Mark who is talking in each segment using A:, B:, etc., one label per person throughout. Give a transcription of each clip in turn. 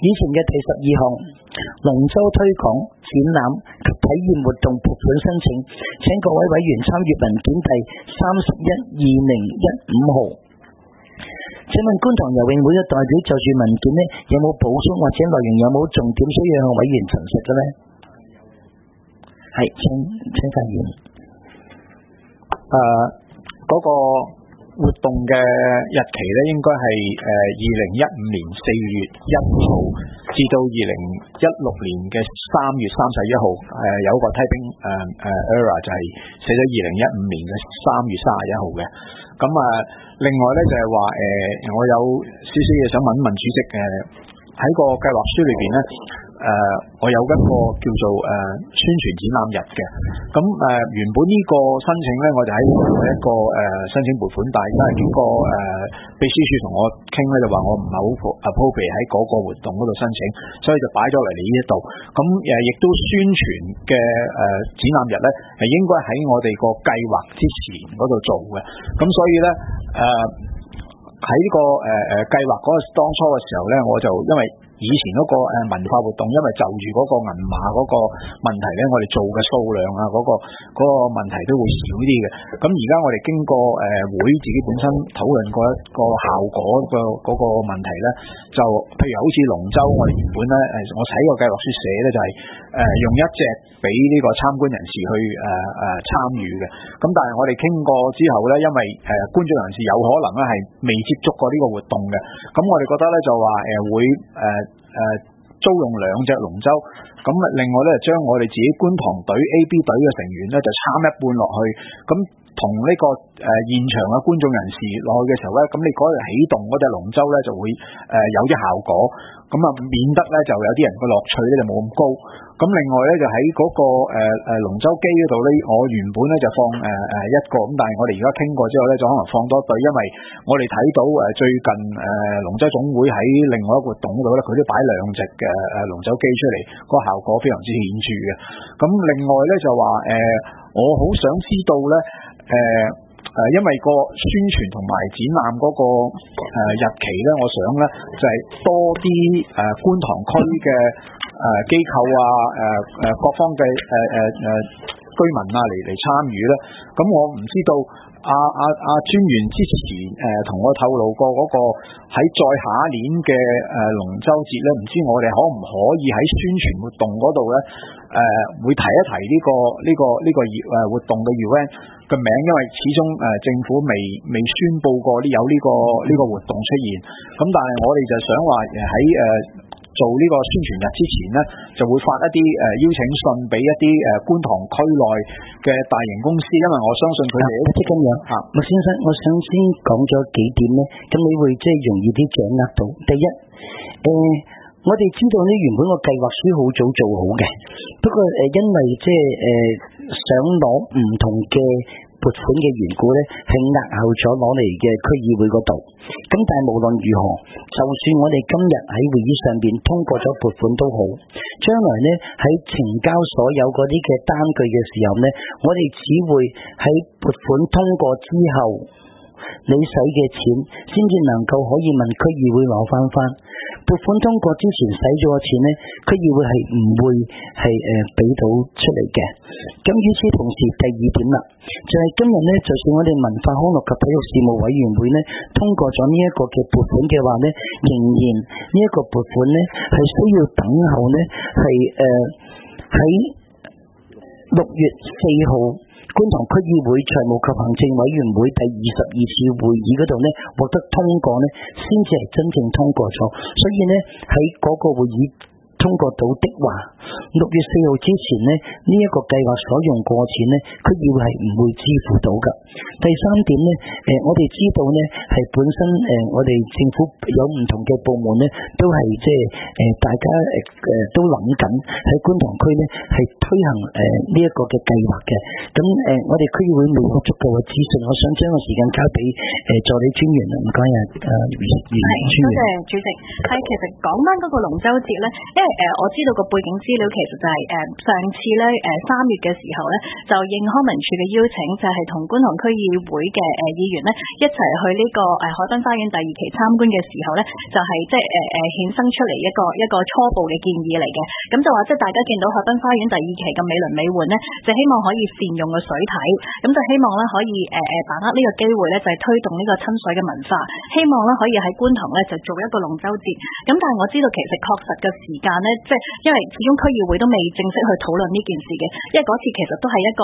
A: 以前嘅第12項龍舟推廣展覽及體驗活動撥款申請，請各位委員參閱文件第31/2015號。請問觀塘游泳會嘅代表就住文件呢，有冇補充或者內容有冇重點需要向委員陳述嘅呢？係，請發言。
B: 嗰個活動嘅日期咧，應該係2015年4月1號至到2016年嘅3月31號。有一個 typing error 就係寫咗2015年嘅3月31號嘅。咁另外咧就係話我有少少嘢想問一問主席喺個計劃書裏邊咧。我有一個叫做宣傳展覽日嘅，咁原本呢個申請咧，我就喺一個申請撥款，但係經過秘書處同我傾咧，就話我唔係好 appropriate 喺嗰個活動嗰度申請，所以就擺咗嚟呢一度。咁亦都宣傳嘅展覽日咧，係應該喺我哋個計劃之前嗰度做嘅。咁所以咧喺呢個計劃嗰個當初嘅時候咧，我就因為以前嗰個文化活動，因為就住嗰個銀碼嗰個問題咧，我哋做嘅數量啊，嗰個問題都會少啲嘅。咁而家我哋經過會自己本身討論過一個效果嗰個問題咧，就譬如好似龍舟，我哋原本咧我睇個計劃書寫咧就係用一隻俾呢個參觀人士去參與嘅。咁但係我哋傾過之後咧，因為觀眾人士有可能咧係未接觸過呢個活動嘅，咁我哋覺得咧就話會租用2隻龍舟，咁另外咧將我哋自己觀塘隊 A、B 隊嘅成員咧就參一半落去，咁同呢個現場嘅觀眾人士落去嘅時候咧，咁你嗰日起動嗰隻龍舟咧就會有啲效果，咁免得咧就有啲人個樂趣咧就冇咁高。咁另外咧就喺嗰個龍舟機嗰度咧，我原本咧就放一個，咁但係我哋而家傾過之後咧，就可能放多對，因為我哋睇到最近龍舟總會喺另外一個活動嗰度咧，佢都擺2隻嘅龍舟機出嚟，個效果非常之顯著嘅。咁另外咧就話我好想知道咧因為個宣傳同埋展覽嗰個日期咧，我想咧就係多啲觀塘區嘅機構各方嘅居民嚟參與咧。咁我唔知道專員之前同我透露過嗰個喺再下一年嘅龍舟節咧，唔知我哋可唔可以喺宣傳活動嗰度咧會提一提呢個活動嘅 event 嘅名，因為始終政府未宣佈過有呢個活動出現。咁但係我哋就想話喺做呢個宣傳日之前呢，就會發一啲邀請信俾一啲觀塘區內嘅大型公司，因為我相信佢哋
A: 即咁樣。麥先生，我想先講咗幾點呢，咁你會即係容易啲掌握到。第一，我哋知道呢原本個計劃書好早做好嘅，不過因為即係想攞唔同嘅撥款嘅緣故咧，係押後咗攞嚟嘅區議會嗰度。咁但係無論如何，就算我哋今日喺會議上邊通過咗撥款都好，將來呢喺呈交所有嗰啲嘅單據嘅時候呢，我哋只會喺撥款通過之後，你使嘅錢先至能夠可以問區議會攞翻。撥款通過之前使咗嘅錢呢，區議會係唔會係俾到出嚟嘅。咁與此同時，第二點啦，就係今日呢，就算我哋文化康樂及體育事務委員會呢通過咗呢一個嘅撥款嘅話呢，仍然呢一個撥款呢係需要等候呢係喺6月4號。觀塘區議會財務及行政委員會第22次會議嗰度呢獲得通過呢，先至係真正通過咗。所以呢喺嗰個會議通過到的話，6月4號之前呢，呢一個計劃所用過錢呢，區議會係唔會支付到㗎。第三點呢，我哋知道呢係本身我哋政府有唔同嘅部門呢，都係即係大家都諗緊喺觀塘區呢係推行呢一個嘅計劃嘅。咁我哋區議會未有足夠嘅資訊，我想將個時間交俾助理專員啦。唔該啊，袁專員。
C: 多謝主席。係其實講翻嗰個龍舟節咧，因為我知道個背景資料其實就係上次咧3月嘅時候咧，就應康文署嘅邀請，就係同觀塘區議會嘅議員咧一齊去呢個海濱花園第2期參觀嘅時候咧，就係即係衍生出嚟一個初步嘅建議嚟嘅。咁就話即係大家見到海濱花園第2期咁美輪美奐咧，就希望可以善用個水體，咁就希望咧可以把握呢個機會咧，就係推動呢個親水嘅文化，希望咧可以喺觀塘咧就做一個龍舟節。咁但係我知道其實確實嘅時間咧，即係因為始終區議會都未正式去討論呢件事嘅，因為嗰次其實都係一個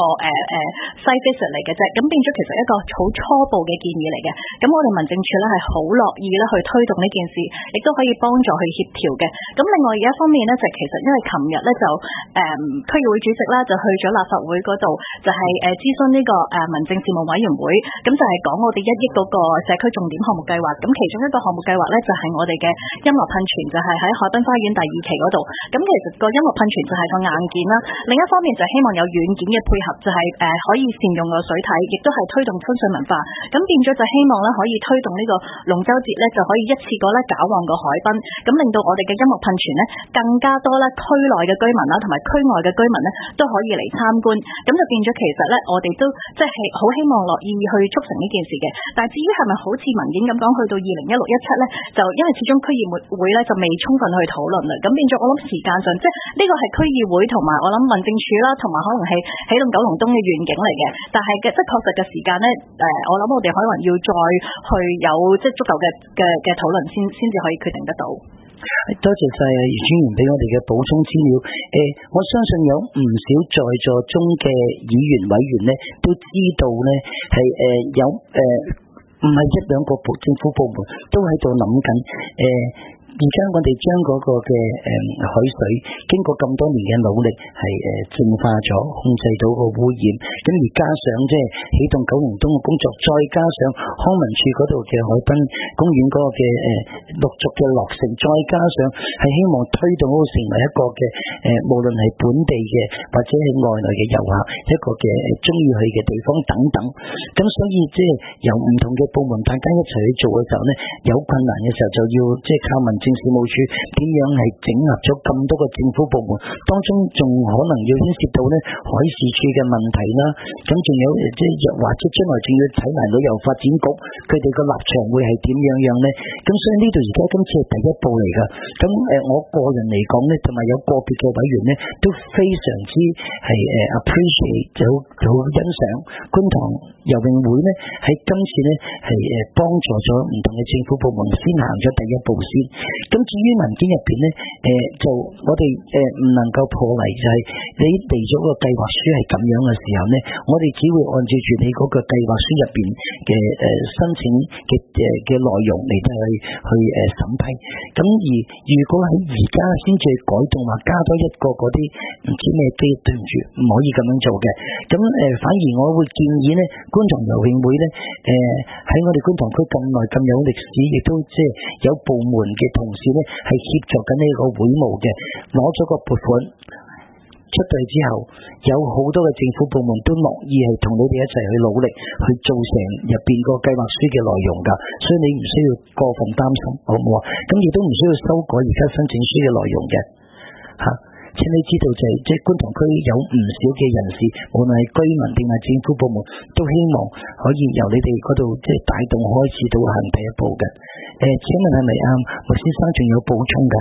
C: site visit 嚟嘅啫，咁變咗其實一個好初步嘅建議嚟嘅。咁我哋民政處咧係好樂意咧去推動呢件事，亦都可以幫助去協調嘅。咁另外而一方面咧，就其實因為琴日咧就區議會主席啦就去咗立法會嗰度，就係諮詢呢個民政事務委員會，咁就係講我哋1億嗰個社區重點項目計劃。咁其中一個項目計劃咧就係我哋嘅音樂噴泉，就係喺海濱花園第2期嗰度。咁其實個音樂噴泉就係個硬件啦，另一方面就希望有軟件嘅配合，就係可以善用個水體，亦都係推動親水文化。咁變咗就希望咧可以推動呢個龍舟節咧，就可以一次過咧搞旺個海濱，咁令到我哋嘅音樂噴泉咧更加多咧區內嘅居民啦，同埋區外嘅居民咧都可以嚟參觀。咁就變咗其實咧，我哋都即係好希望樂意去促成呢件事嘅。但係至於係咪好似文件咁講，去到2016-17咧，就因為始終區議會咧就未充分去討論啦，咁變咗我諗時間上，即係呢個係區議會同埋我諗民政處啦，同埋可能係起動九龍東嘅願景嚟嘅。但係即係確實嘅時間咧，我諗我哋可能要再去有即係足夠嘅討論先至可以決定得到。
A: 多謝晒余專員俾我哋嘅補充資料。我相信有唔少在座中嘅議員委員呢都知道呢係有唔係1-2個政府部門都喺度諗緊而家我哋將嗰個嘅海水經過咁多年嘅努力係淨化咗，控制到個污染，咁而加上即係起動九龍東嘅工作，再加上康文署嗰度嘅海濱公園嗰個嘅陸續嘅落成，再加上係希望推動到成為一個嘅無論係本地嘅或者係外來嘅遊客一個嘅中意去嘅地方等等。咁所以即係由唔同嘅部門大家一齊去做嘅時候呢，有困難嘅時候就要即係靠民政事務處點樣係整合咗咁多個政府部門，當中仲可能要牽涉到呢海事處嘅問題啦，咁仲有即係或者將來仲要睇埋旅遊發展局佢哋個立場會係點樣呢？咁所以呢度而家今次係第一步嚟㗎。咁我個人嚟講呢，同埋有個別嘅委員呢，都非常之係appreciate 好欣賞觀塘游泳會呢喺今次呢係幫助咗唔同嘅政府部門先行咗第一步先。咁至於文件入邊呢，就我哋唔能夠破例，就係你嚟咗個計劃書係咁樣嘅時候呢，我哋只會按照住你嗰個計劃書入邊嘅申請嘅內容嚟去審批。咁而如果喺而家先至改動話加多一個嗰啲唔知咩機，對唔住，唔可以咁樣做嘅。咁反而我會建議呢，觀塘游泳會呢，喺我哋觀塘區咁耐咁有歷史，亦都即係有部門嘅同事呢係協助緊呢個會務嘅，攞咗個撥款出隊之後，有好多嘅政府部門都樂意係同你哋一齊去努力去做成入邊個計劃書嘅內容㗎，所以你唔需要過分擔心，好唔好啊？咁亦都唔需要修改而家申請書嘅內容嘅嚇。請你知道就係即係觀塘區有唔少嘅人士，無論係居民定係政府部門，都希望可以由你哋嗰度即係帶動開始到行第一步嘅。請問係咪麥先生仲有補充㗎？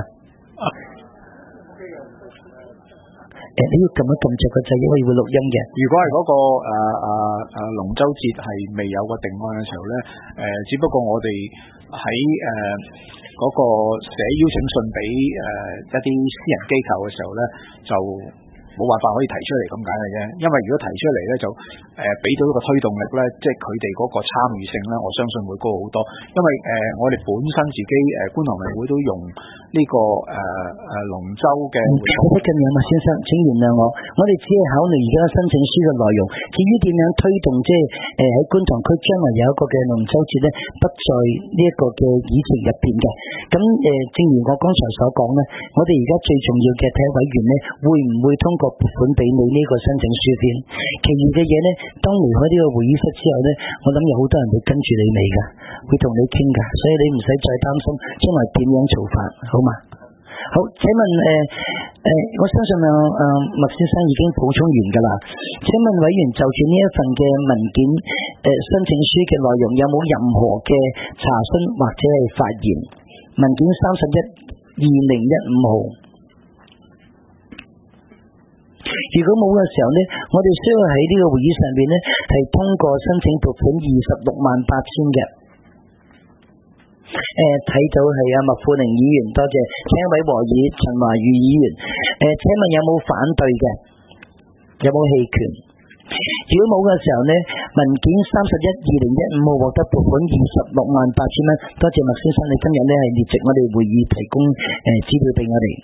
A: 你要撳一撳著個掣，因為會錄音嘅。
B: 如果係嗰個龍舟節係未有個定案嘅時候咧，只不過我哋喺嗰個寫邀請信俾一啲私人機構嘅時候咧，就冇辦法可以提出嚟咁解嘅啫。因為如果提出嚟咧，就俾到一個推動力咧，即係佢哋嗰個參與性咧，我相信會高好多。因為我哋本身自己觀塘泳會都用呢個龍舟嘅。
A: 好得咁樣啊，先生，請原諒我哋只係考慮而家申請書嘅內容，至於點樣推動即係喺觀塘區將來有一個嘅龍舟節咧，不在呢一個嘅議程入邊嘅。咁正如我剛才所講咧，我哋而家最重要嘅睇委員咧，會唔會通過撥款俾你呢個申請書先？其餘嘅嘢咧，當離開呢個會議室之後咧，我諗有好多人會跟住你尾㗎，會同你傾㗎，所以你唔使再擔心將來點樣做法，好嘛？ 好，請問我相信麥先生已經補充完㗎啦。請問委員就住呢一份嘅文件申請書嘅內容有冇任何嘅查詢或者係發言？文件31/2015號。如果冇嘅時候呢，我哋需要喺呢個會議上面呢係通過申請撥款268000嘅。睇到係麥富寧議員，多謝。請一位和議陳華宇議員。請問有冇反對嘅？有冇棄權？如果冇嘅時候呢，文件31/2015號獲得撥款268000蚊。多謝麥先生，你今日呢係列席我哋會議，提供資料俾我哋。